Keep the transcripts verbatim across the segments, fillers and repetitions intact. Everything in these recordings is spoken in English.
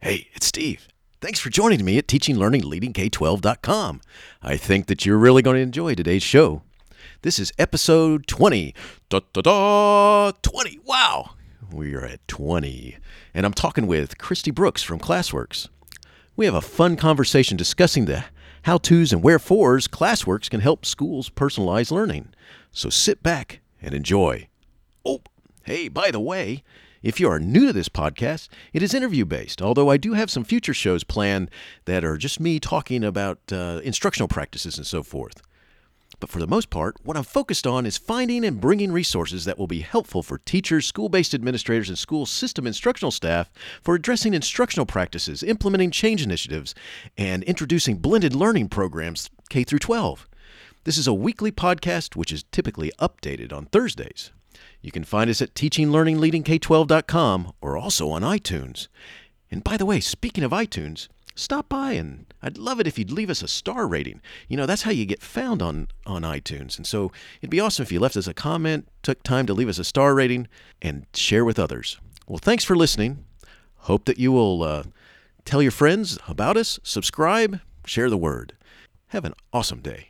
Hey, it's Steve. Thanks for joining me at Teaching Learning Leading K twelve dot com. I think that you're really going to enjoy today's show. This is episode twenty. Da da da! twenty. Wow! We are at twenty. And I'm talking with Christy Brooks from ClassWorks. We have a fun conversation discussing the how-tos and wherefores ClassWorks can help schools personalize learning. So sit back and enjoy. Oh, hey, by the way, if you are new to this podcast, it is interview-based, although I do have some future shows planned that are just me talking about uh, instructional practices and so forth. But for the most part, what I'm focused on is finding and bringing resources that will be helpful for teachers, school-based administrators, and school system instructional staff for addressing instructional practices, implementing change initiatives, and introducing blended learning programs K through twelve. This is a weekly podcast which is typically updated on Thursdays. You can find us at Teaching Learning Leading K twelve dot com or also on iTunes. And by the way, speaking of iTunes, stop by and I'd love it if you'd leave us a star rating. You know, that's how you get found on, on iTunes. And so it'd be awesome if you left us a comment, took time to leave us a star rating, and share with others. Well, thanks for listening. Hope that you will uh, tell your friends about us, subscribe, share the word. Have an awesome day.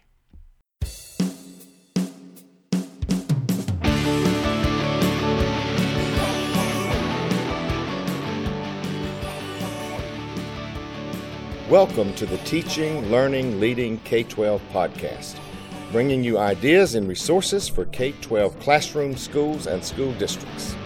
Welcome to the Teaching, Learning, Leading K twelve podcast, bringing you ideas and resources for K twelve classrooms, schools, and school districts.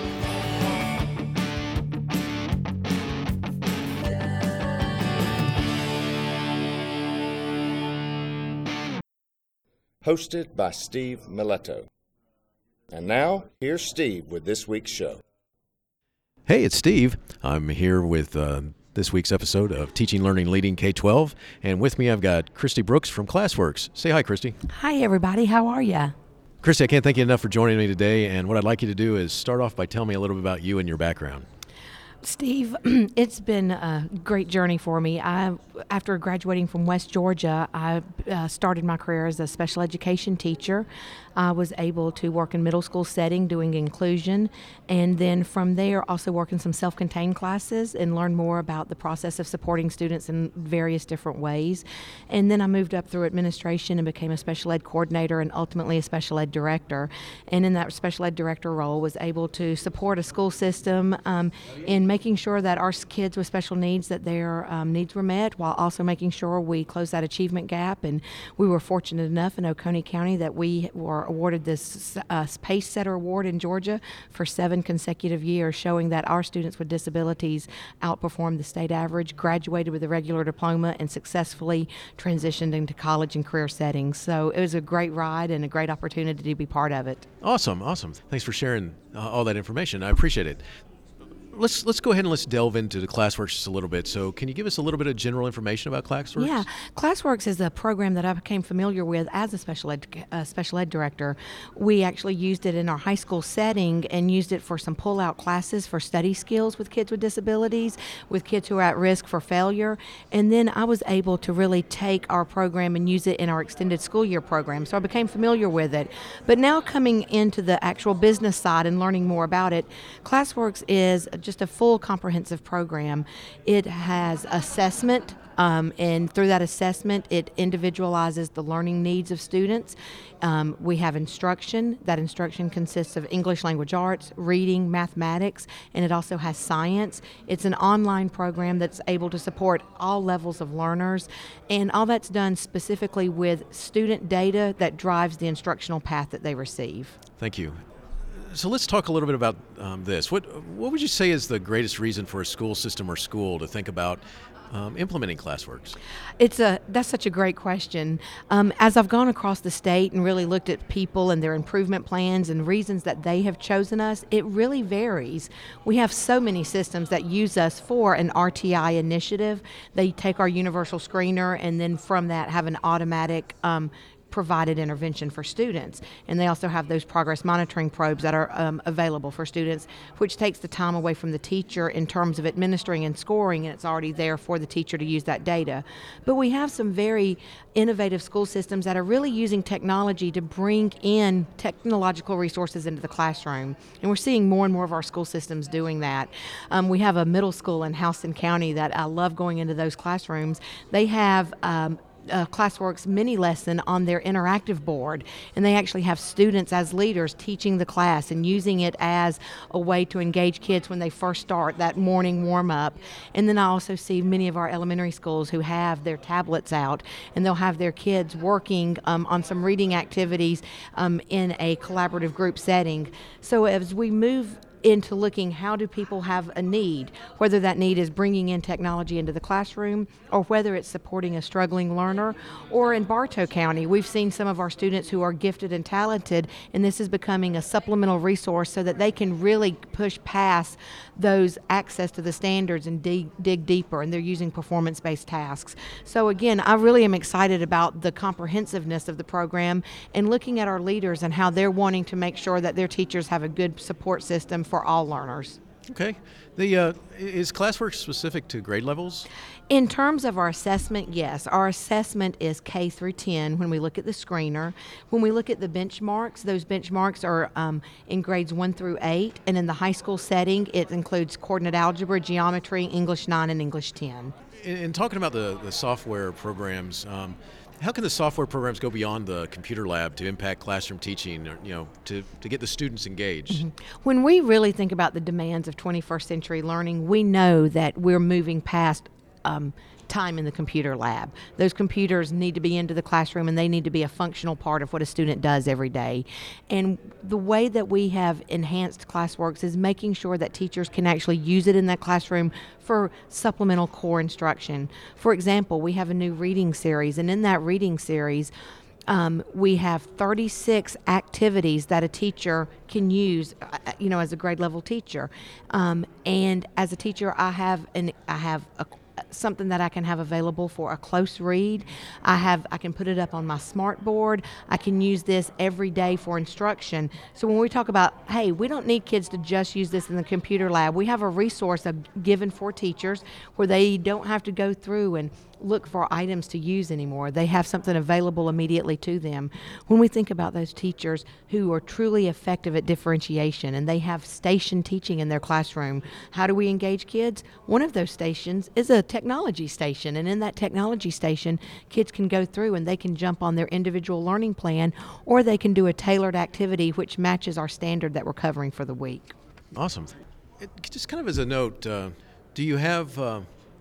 Hosted by Steve Miletto. And now, here's Steve with this week's show. Hey, it's Steve. I'm here with uh, this week's episode of Teaching, Learning, Leading K twelve. And with me, I've got Christy Brooks from ClassWorks. Say hi, Christy. Hi, everybody. How are you? Christy, I can't thank you enough for joining me today. And what I'd like you to do is start off by telling me a little bit about you and your background. Steve, it's been a great journey for me. I, after graduating from West Georgia, I uh, started my career as a special education teacher. I was able to work in middle school setting doing inclusion, and then from there also work in some self-contained classes and learn more about the process of supporting students in various different ways. And then I moved up through administration and became a special ed coordinator and ultimately a special ed director. And in that special ed director role was able to support a school system um, in making sure that our kids with special needs, that their um, needs were met, while also making sure we closed that achievement gap. And we were fortunate enough in Oconee County that we were awarded this uh, Pace Setter Award in Georgia for seven consecutive years, showing that our students with disabilities outperformed the state average, graduated with a regular diploma, and successfully transitioned into college and career settings. So it was a great ride and a great opportunity to be part of it. Awesome, awesome. Thanks for sharing uh, all that information. I appreciate it. Let's let's go ahead and let's delve into the ClassWorks just a little bit. So can you give us a little bit of general information about ClassWorks? Yeah, ClassWorks is a program that I became familiar with as a special ed, uh, special ed director. We actually used it in our high school setting and used it for some pull-out classes for study skills with kids with disabilities, with kids who are at risk for failure. And then I was able to really take our program and use it in our extended school year program. So I became familiar with it. But now coming into the actual business side and learning more about it, ClassWorks is just a full comprehensive program. It has assessment, um, and through that assessment, it individualizes the learning needs of students. Um, we have instruction. That instruction consists of English language arts, reading, mathematics, and it also has science. It's an online program that's able to support all levels of learners, and all that's done specifically with student data that drives the instructional path that they receive. Thank you. So let's talk a little bit about um, this. What what would you say is the greatest reason for a school system or school to think about um, implementing ClassWorks? It's a that's such a great question. Um, as I've gone across the state and really looked at people and their improvement plans and reasons that they have chosen us, it really varies. We have so many systems that use us for an R T I initiative. They take our universal screener and then from that have an automatic um, provided intervention for students. And they also have those progress monitoring probes that are um, available for students, which takes the time away from the teacher in terms of administering and scoring, and it's already there for the teacher to use that data. But we have some very innovative school systems that are really using technology to bring in technological resources into the classroom. And we're seeing more and more of our school systems doing that. Um, we have a middle school in Houston County that I love going into those classrooms. They have um, Uh, ClassWorks mini lesson on their interactive board, and they actually have students as leaders teaching the class and using it as a way to engage kids when they first start that morning warm-up. And then I also see many of our elementary schools who have their tablets out, and they'll have their kids working um, on some reading activities um, in a collaborative group setting. So as we move into looking how do people have a need, whether that need is bringing in technology into the classroom or whether it's supporting a struggling learner. Or in Bartow County, we've seen some of our students who are gifted and talented, and this is becoming a supplemental resource so that they can really push past those access to the standards and dig, dig deeper, and they're using performance-based tasks. So again, I really am excited about the comprehensiveness of the program and looking at our leaders and how they're wanting to make sure that their teachers have a good support system for all learners. Okay. The uh, is ClassWorks specific to grade levels? In terms of our assessment, yes. Our assessment is K through ten when we look at the screener. When we look at the benchmarks, those benchmarks are um, in grades one through eight, and in the high school setting, it includes coordinate algebra, geometry, English nine, and English ten. In, in talking about the, the software programs, um, how can the software programs go beyond the computer lab to impact classroom teaching, or, you know, to, to get the students engaged? Mm-hmm. When we really think about the demands of twenty-first century learning, we know that we're moving past um, time in the computer lab. Those computers need to be into the classroom, and they need to be a functional part of what a student does every day. And the way that we have enhanced ClassWorks is making sure that teachers can actually use it in that classroom for supplemental core instruction. For example, we have a new reading series, and in that reading series, Um, we have thirty-six activities that a teacher can use, uh, you know, as a grade level teacher. Um, and as a teacher, I have an I have a something that I can have available for a close read. I have I can put it up on my smart board. I can use this every day for instruction. So when we talk about, hey, we don't need kids to just use this in the computer lab. We have a resource of, given for teachers where they don't have to go through and look for items to use anymore. They have something available immediately to them. When we think about those teachers who are truly effective at differentiation and they have station teaching in their classroom, how do we engage kids? One of those stations is a technology station, and in that technology station, kids can go through and they can jump on their individual learning plan, or they can do a tailored activity which matches our standard that we're covering for the week. Awesome. It, just kind of as a note, uh, do you have uh,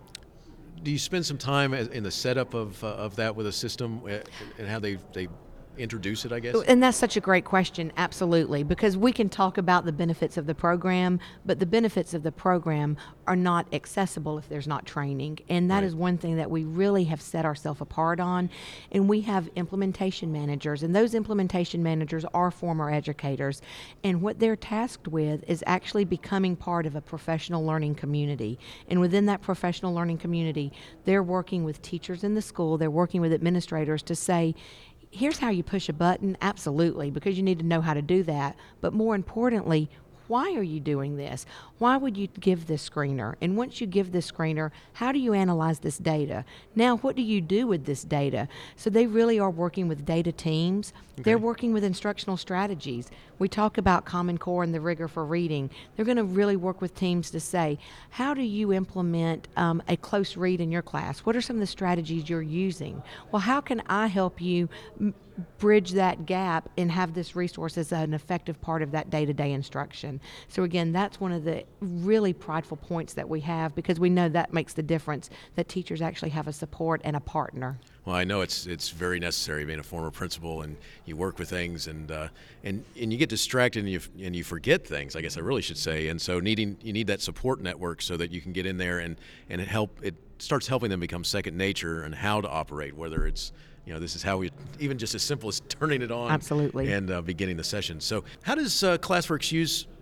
do you spend some time in the setup of uh, of that with a system and how they they introduce it, I guess? And that's such a great question, absolutely, because we can talk about the benefits of the program, but the benefits of the program are not accessible if there's not training. And that Right. is one thing that we really have set ourselves apart on. And we have implementation managers, and those implementation managers are former educators. And what they're tasked with is actually becoming part of a professional learning community. And within that professional learning community, they're working with teachers in the school, they're working with administrators to say, here's how you push a button, absolutely, because you need to know how to do that. But more importantly, why are you doing this? Why would you give this screener? And once you give this screener, how do you analyze this data? Now, what do you do with this data? So they really are working with data teams. Okay. They're working with instructional strategies. We talk about Common Core and the rigor for reading. They're going to really work with teams to say, how do you implement um, a close read in your class? What are some of the strategies you're using? Well, how can I help you m- bridge that gap and have this resource as an effective part of that day-to-day instruction? So again, that's one of the really prideful points that we have, because we know that makes the difference, that teachers actually have a support and a partner. Well, I know it's it's very necessary being a former principal, and you work with things, and uh, and and you get distracted, and you and you forget things, I guess I really should say. And so needing you need that support network so that you can get in there and and it help it starts helping them become second nature and how to operate, whether it's, you know, this is how we, even just as simple as turning it on. Absolutely. And uh, beginning the session. So how does uh, ClassWorks use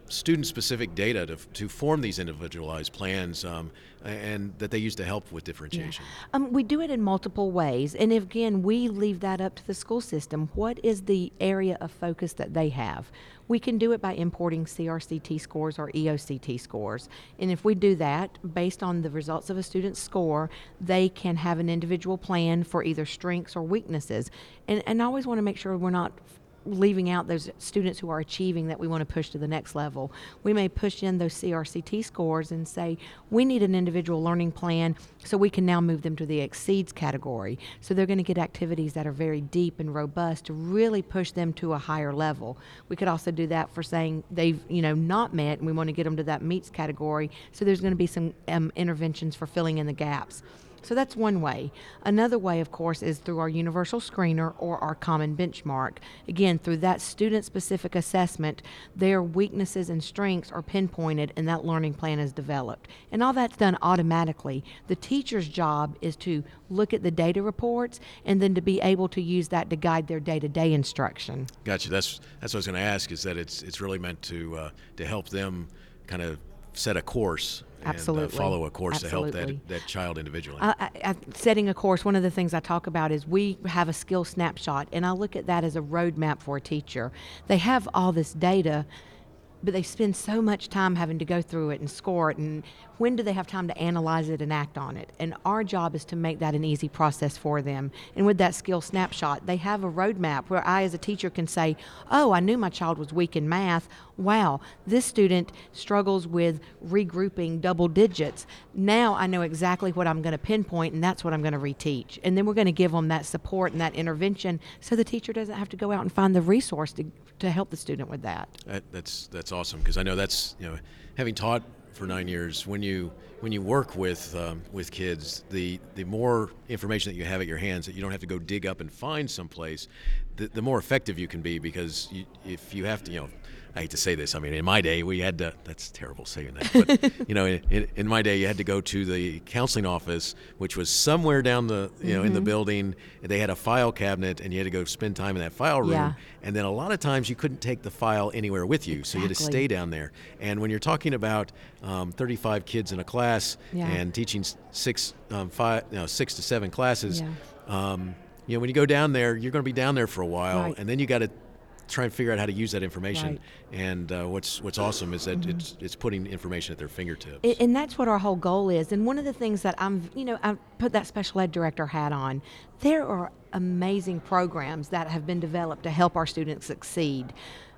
student-specific data to, to form these individualized plans, um, and that they use to help with differentiation? Yeah. Um, we do it in multiple ways, and if, again, we leave that up to the school system. What is the area of focus that they have? We can do it by importing C R C T scores or E O C T scores, and if we do that, based on the results of a student's score, they can have an individual plan for either strengths or weaknesses. And, and I always want to make sure we're not leaving out those students who are achieving that we want to push to the next level. We may push in those C R C T scores and say, we need an individual learning plan so we can now move them to the exceeds category. So they're going to get activities that are very deep and robust to really push them to a higher level. We could also do that for saying they've, you know, not met and we want to get them to that meets category. So there's going to be some um, interventions for filling in the gaps. So that's one way. Another way, of course, is through our universal screener or our common benchmark. Again, through that student-specific assessment, their weaknesses and strengths are pinpointed and that learning plan is developed. And all that's done automatically. The teacher's job is to look at the data reports and then to be able to use that to guide their day-to-day instruction. Gotcha. That's that's what I was going to ask, is that it's it's really meant to uh, to help them kind of set a course Absolutely. and uh, follow a course Absolutely. to help that, that child individually. I, I, I- setting a course, one of the things I talk about is we have a skill snapshot, and I look at that as a roadmap for a teacher. They have all this data, but they spend so much time having to go through it and score it, and when do they have time to analyze it and act on it? And our job is to make that an easy process for them. And with that skill snapshot, they have a roadmap where I as a teacher can say, oh, I knew my child was weak in math. Wow, this student struggles with regrouping double digits. Now I know exactly what I'm going to pinpoint, and that's what I'm going to reteach. And then we're going to give them that support and that intervention so the teacher doesn't have to go out and find the resource to, to help the student with that. That, that's that's awesome, because I know that's, you know, having taught for nine years, when you when you work with um, with kids, the the more information that you have at your hands that you don't have to go dig up and find someplace, the, the more effective you can be, because you, if you have to, you know, I hate to say this, I mean, in my day, we had to, that's terrible saying that, but, you know, in, in my day, you had to go to the counseling office, which was somewhere down the, you know, Mm-hmm. in the building. They had a file cabinet, and you had to go spend time in that file room. Yeah. And then a lot of times you couldn't take the file anywhere with you, so you had to Exactly. stay down there. And when you're talking about um, thirty-five kids in a class Yeah. and teaching s- six, um, five, you know, six to seven classes, Yeah. um, you know, when you go down there, you're going to be down there for a while, Right. and then you got to try and figure out how to use that information. Right. And uh, what's what's awesome is that it's it's putting information at their fingertips. A- And that's what our whole goal is. And one of the things that I'm, you know, I put that special ed director hat on. There are amazing programs that have been developed to help our students succeed.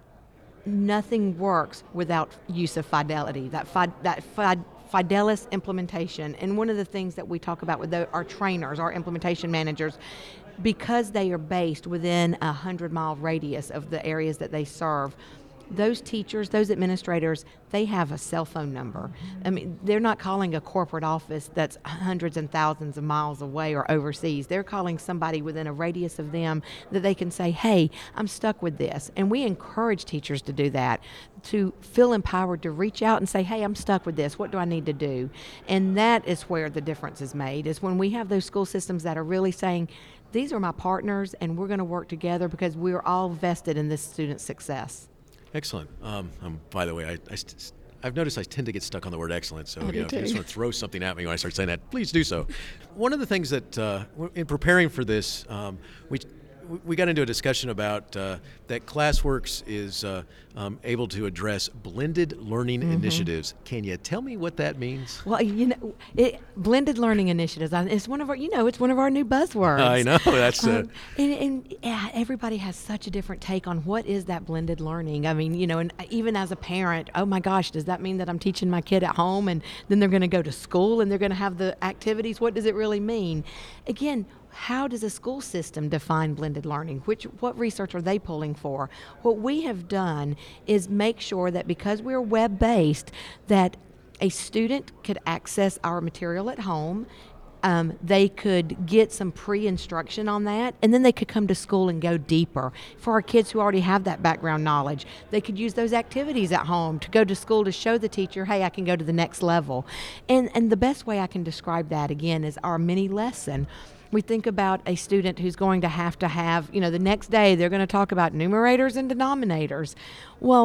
Nothing works without use of fidelity, that, fi- that fi- Fidelis implementation. And one of the things that we talk about with the, our trainers, our implementation managers, because they are based within a hundred mile radius of the areas that they serve, those teachers, those administrators, they have a cell phone number. I mean, they're not calling a corporate office that's hundreds and thousands of miles away or overseas. They're calling somebody within a radius of them that they can say, hey, I'm stuck with this. And we encourage teachers to do that, to feel empowered to reach out and say, hey, I'm stuck with this. What do I need to do? And that is where the difference is made, is when we have those school systems that are really saying, these are my partners and we're going to work together because we're all vested in this student's success. Excellent. Um, um, by the way, I, I st- I've noticed I tend to get stuck on the word excellent, so I you do know, if you just too. want to throw something at me when I start saying that, please do so. One of the things that, uh, w- in preparing for this, um, we we got into a discussion about uh, that ClassWorks is uh, um, able to address blended learning Mm-hmm. initiatives. Can you tell me what that means? Well, you know, it, blended learning initiatives. uh, It's one of our, you know, it's one of our new buzzwords. I know, that's, uh, Um, and, and yeah, everybody has such a different take on what is that blended learning. I mean, you know, and even as a parent, oh my gosh, does that mean that I'm teaching my kid at home and then they're going to go to school and they're going to have the activities? What does it really mean? Again, how does a school system define blended learning? Which, what research are they pulling for? What we have done is make sure that because we're web-based, that a student could access our material at home. Um, they could get some pre-instruction on that, and then they could come to school and go deeper. For our kids who already have that background knowledge, they could use those activities at home to go to school to show the teacher, hey, I can go to the next level. And, and the best way I can describe that, again, is our mini lesson. We think about a student who's going to have to have, you know, the next day they're going to talk about numerators and denominators. Well,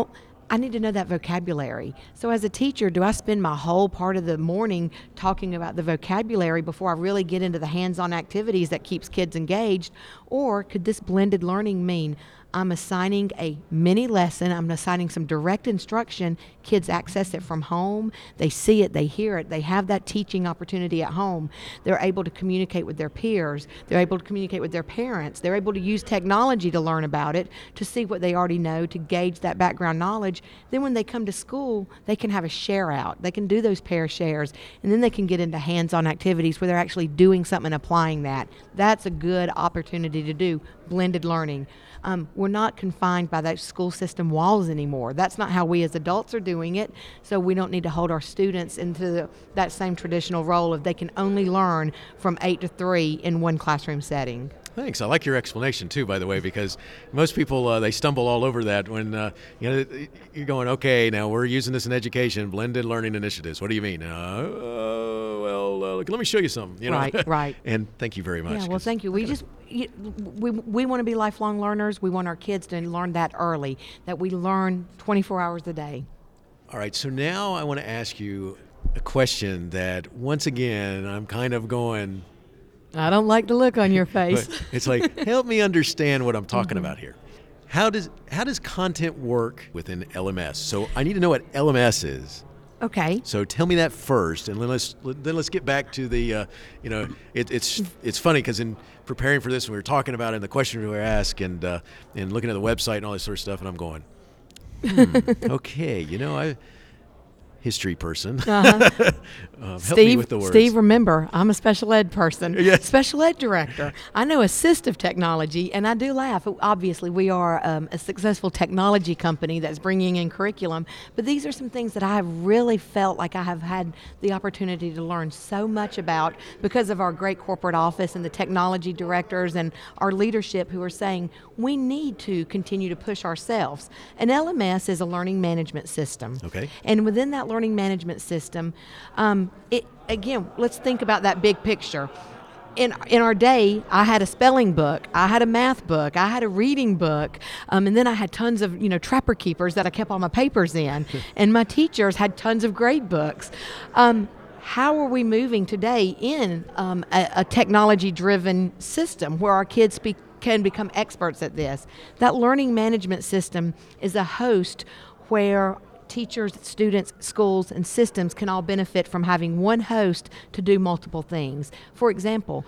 I need to know that vocabulary. So as a teacher, do I spend my whole part of the morning talking about the vocabulary before I really get into the hands-on activities that keeps kids engaged? Or could this blended learning mean I'm assigning a mini lesson, I'm assigning some direct instruction, kids access it from home, they see it, they hear it, they have that teaching opportunity at home, they're able to communicate with their peers, they're able to communicate with their parents, they're able to use technology to learn about it, to see what they already know, to gauge that background knowledge. Then when they come to school, they can have a share out, they can do those pair shares, and then they can get into hands-on activities where they're actually doing something and applying that. That's a good opportunity to do blended learning. Um, we're not confined by that school system walls anymore. That's not how we as adults are doing it, so we don't need to hold our students into the, that same traditional role of they can only learn from eight to three in one classroom setting. Thanks. I like your explanation too, by the way, because most people, uh, they stumble all over that when, uh, you know, you're going, okay, now we're using this in education, blended learning initiatives. What do you mean? Uh, uh, well, uh, let me show you something. You know? Right, right. And thank you very much. Yeah, well, thank you. We just, we, we want to be lifelong learners. We want our kids to learn that early, that we learn twenty-four hours a day. All right, so now I want to ask you a question that, once again, I'm kind of going, I don't like the look on your face. But it's like, help me understand what I'm talking Mm-hmm. about here. How does how does content work within L M S? So I need to know what L M S is. Okay. So tell me that first, and then let's then let's get back to the, uh, you know, it, it's it's funny because in preparing for this, we were talking about it, and the questions we were asked, and uh, and looking at the website and all this sort of stuff, and I'm going, hmm, okay, you know, I. history person. Uh-huh. um, help Steve, me with the words. Steve, remember, I'm a special ed person, Yes. special ed director. I know assistive technology, and I do laugh. Obviously, we are um, a successful technology company that's bringing in curriculum, but these are some things that I have really felt like I have had the opportunity to learn so much about because of our great corporate office and the technology directors and our leadership who are saying we need to continue to push ourselves. An L M S is a learning management system. Okay. And within that learning management system, um, it again, let's think about that big picture. In in our day, I had a spelling book, I had a math book, I had a reading book, um, and then I had tons of you know trapper keepers that I kept all my papers in, and my teachers had tons of grade books. Um, how are we moving today in um, a, a technology-driven system where our kids speak, can become experts at this? That learning management system is a host where teachers, students, schools, and systems can all benefit from having one host to do multiple things. For example,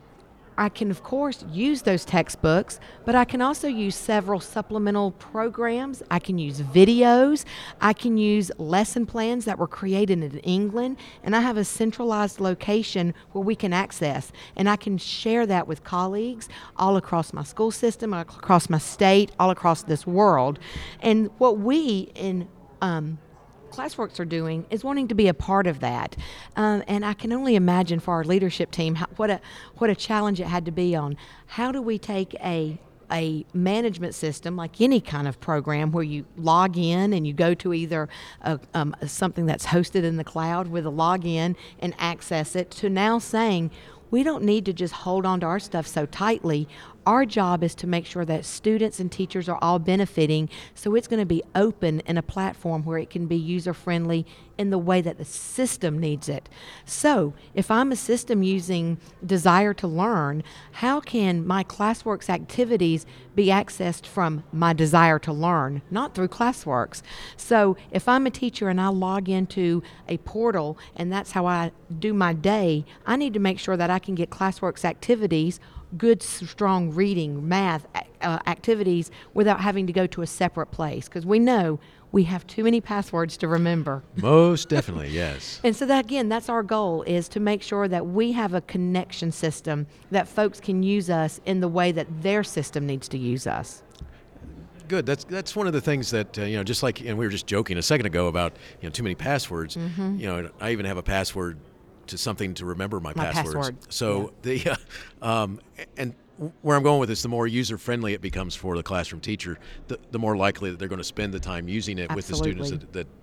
I can, of course, use those textbooks, but I can also use several supplemental programs. I can use videos. I can use lesson plans that were created in England, and I have a centralized location where we can access, and I can share that with colleagues all across my school system, all across my state, all across this world. And what we in Um, Classworks are doing is wanting to be a part of that, um, and I can only imagine for our leadership team how, what a what a challenge it had to be on. How do we take a a management system like any kind of program where you log in and you go to either a, um, something that's hosted in the cloud with a login and access it, to now saying we don't need to just hold on to our stuff so tightly. Our job is to make sure that students and teachers are all benefiting, so it's going to be open in a platform where it can be user-friendly in the way that the system needs it. So if I'm a system using Desire to Learn, how can my Classworks activities be accessed from my Desire to Learn, not through Classworks? So if I'm a teacher and I log into a portal and that's how I do my day, I need to make sure that I can get Classworks activities, good, strong reading, math uh, activities without having to go to a separate place, because we know we have too many passwords to remember. Most definitely, yes. And so that, again, that's our goal, is to make sure that we have a connection system that folks can use us in the way that their system needs to use us. Good. That's that's one of the things that uh, you know. Just like, and we were just joking a second ago about you know too many passwords. Mm-hmm. You know, I even have a password to something to remember my, my passwords. Password. So yeah. the uh, um, and where I'm going with this, the more user friendly it becomes for the classroom teacher, the, the more likely that they're going to spend the time using it Absolutely. with the students that, that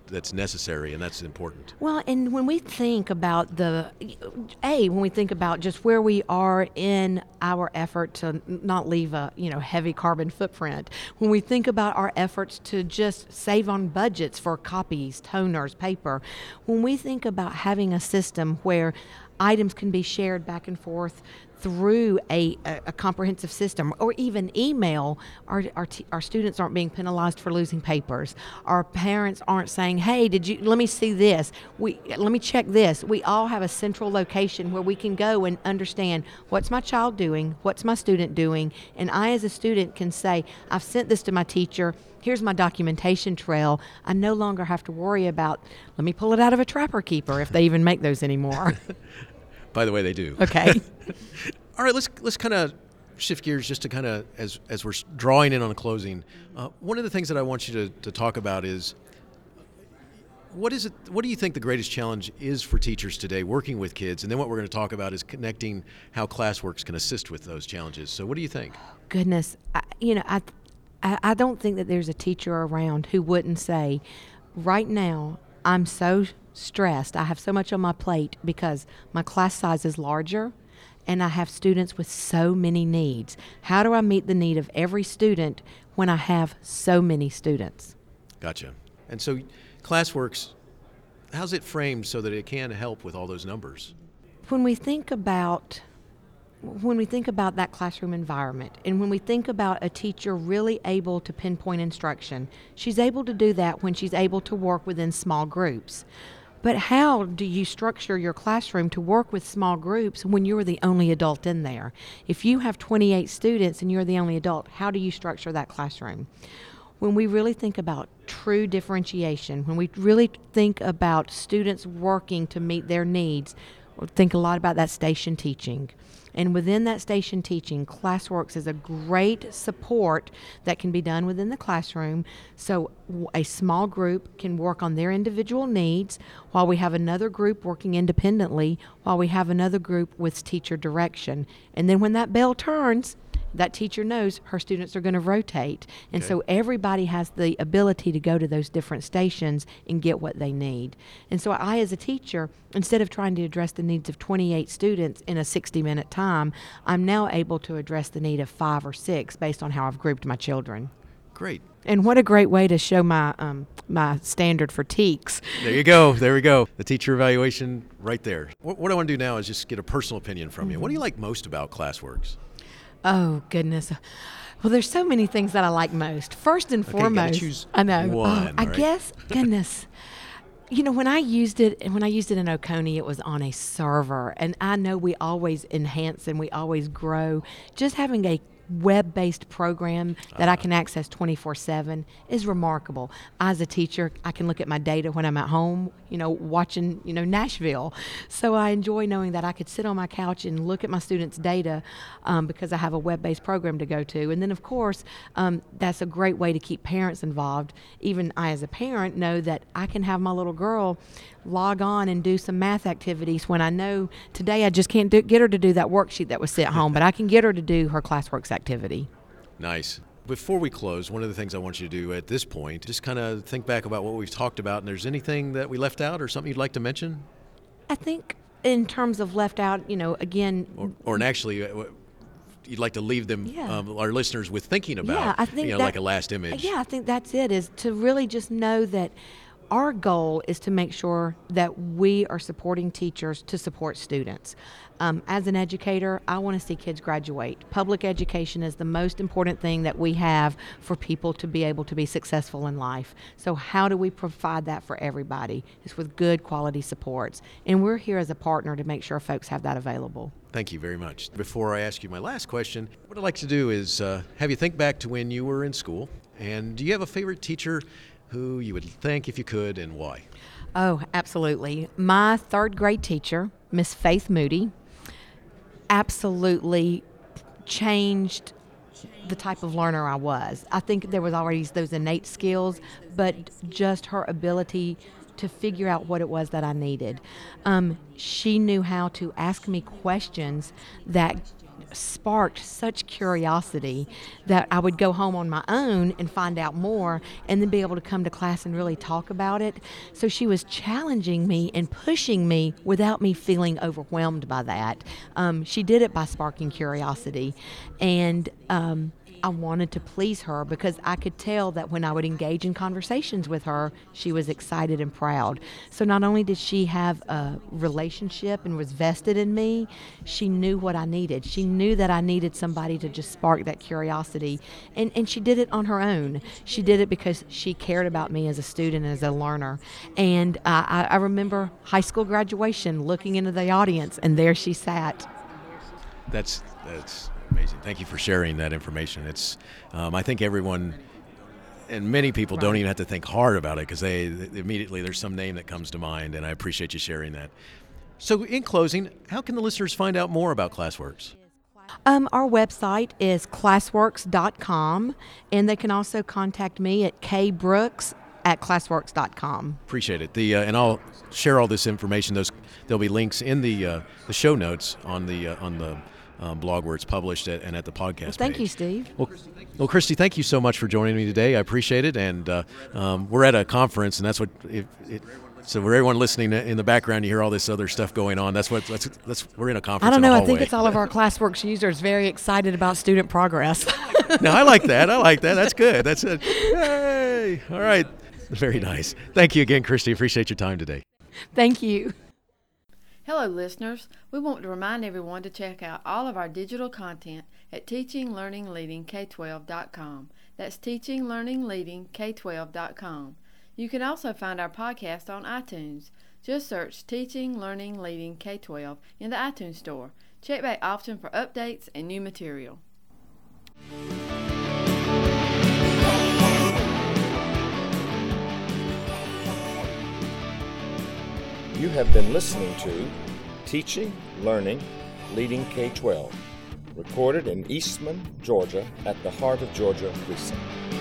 that's necessary, and that's important. Well, and when we think about the, A, when we think about just where we are in our effort to not leave a, you know, heavy carbon footprint, when we think about our efforts to just save on budgets for copies, toners, paper, when we think about having a system where items can be shared back and forth through a, a, a comprehensive system, or even email, our, our, t- our students aren't being penalized for losing papers. Our parents aren't saying, hey, did you, let me see this. We, let me check this. We all have a central location where we can go and understand what's my child doing, what's my student doing, and I as a student can say, I've sent this to my teacher, here's my documentation trail. I no longer have to worry about, let me pull it out of a Trapper Keeper, if they even make those anymore. By the way, they do. Okay. All right, let's let's kind of shift gears just to kind of, as as we're drawing in on a closing. Uh, one of the things that I want you to, to talk about is, what is it? What do you think the greatest challenge is for teachers today working with kids? And then what we're going to talk about is connecting how ClassWorks can assist with those challenges. So what do you think? Goodness, I, you know, I, I I don't think that there's a teacher around who wouldn't say, right now, I'm so stressed. I have so much on my plate because my class size is larger and I have students with so many needs. How do I meet the need of every student when I have so many students? Gotcha. And so ClassWorks, how's it framed so that it can help with all those numbers? When we think about when we think about that classroom environment, and when we think about a teacher really able to pinpoint instruction, she's able to do that when she's able to work within small groups. But how do you structure your classroom to work with small groups when you're the only adult in there? If you have twenty-eight students and you're the only adult, how do you structure that classroom? When we really think about true differentiation, when we really think about students working to meet their needs, we think a lot about that station teaching. And within that station teaching, ClassWorks is a great support that can be done within the classroom. So a small group can work on their individual needs while we have another group working independently, while we have another group with teacher direction. And then when that bell turns, that teacher knows her students are going to rotate. And Okay. so everybody has the ability to go to those different stations and get what they need. And so I, as a teacher, instead of trying to address the needs of twenty-eight students in a sixty-minute time, I'm now able to address the need of five or six based on how I've grouped my children. Great. And what a great way to show my um, my standard for T E A Ks. There you go. There we go. The teacher evaluation right there. What, what I want to do now is just get a personal opinion from you. What do you like most about ClassWorks? Oh, goodness. Well, there's so many things that I like most. First and Okay, you gotta foremost, choose I know. one, oh, I right? guess, goodness. You know, when I used it, when I used it in Oconee, it was on a server, and I know we always enhance and we always grow. Just having a web-based program that I can access twenty-four seven is remarkable. As a teacher, I can look at my data when I'm at home, you know, watching, you know, Nashville. So I enjoy knowing that I could sit on my couch and look at my students' data um, because I have a web-based program to go to. And then, of course, um, that's a great way to keep parents involved. Even I, as a parent, know that I can have my little girl log on and do some math activities when I know today I just can't do, get her to do that worksheet that was sent home, but I can get her to do her ClassWorks activity. Nice. Before we close, one of the things I want you to do at this point, just kind of think back about what we've talked about, and there's anything that we left out or something you'd like to mention? I think in terms of left out, you know, again, Or, or and actually, uh, you'd like to leave them, Yeah. um, our listeners, with thinking about, yeah, I think you know, that, like a last image. Yeah, I think that's it, is to really just know that our goal is to make sure that we are supporting teachers to support students. Um, as an educator, I want to see kids graduate. Public education is the most important thing that we have for people to be able to be successful in life. So how do we provide that for everybody? It's with good quality supports. And we're here as a partner to make sure folks have that available. Thank you very much. Before I ask you my last question, what I'd like to do is uh, have you think back to when you were in school. And do you have a favorite teacher who you would thank if you could, and why? Oh, absolutely. My third grade teacher, Miss Faith Moody, absolutely changed the type of learner I was. I think there was already those innate skills, but just her ability to figure out what it was that I needed. Um, she knew how to ask me questions that sparked such curiosity that I would go home on my own and find out more and then be able to come to class and really talk about it. So she was challenging me and pushing me without me feeling overwhelmed by that. Um, she did it by sparking curiosity. And um, I wanted to please her because I could tell that when I would engage in conversations with her, she was excited and proud. So not only did she have a relationship and was vested in me, she knew what I needed. She knew that I needed somebody to just spark that curiosity. And, and she did it on her own. She did it because she cared about me as a student and as a learner. And uh, I, I remember high school graduation, looking into the audience, and there she sat. That's that's amazing. Thank you for sharing that information. It's, um, I think everyone, and many people right. don't even have to think hard about it because they, they immediately there's some name that comes to mind, and I appreciate you sharing that. So in closing, how can the listeners find out more about ClassWorks? Um, our website is classworks dot com, and they can also contact me at kbrooks at classworks dot com. Appreciate it. The uh, and I'll share all this information. Those there'll be links in the uh, the show notes on the uh, on the um, blog where it's published at, and at the podcast well, thank page. you, Steve. Well, well, Christy, thank you so much for joining me today. I appreciate it. And uh, um, we're at a conference, and that's what it, it so for everyone listening in the background, you hear all this other stuff going on. That's what that's, that's we're in a conference. I don't in know. a I think hallway. it's all of our ClassWorks users very excited about student progress. No, I like that. I like that. That's good. That's it. Hey, all right. Very nice. Thank you again, Christy. Appreciate your time today. Thank you. Hello, listeners. We want to remind everyone to check out all of our digital content at teaching learning leading K twelve dot com. That's teaching learning leading K twelve dot com. You can also find our podcast on iTunes. Just search Teaching Learning Leading K twelve in the iTunes Store. Check back often for updates and new material. You have been listening to Teaching, Learning, Leading K twelve, recorded in Eastman, Georgia at the Heart of Georgia Precinct.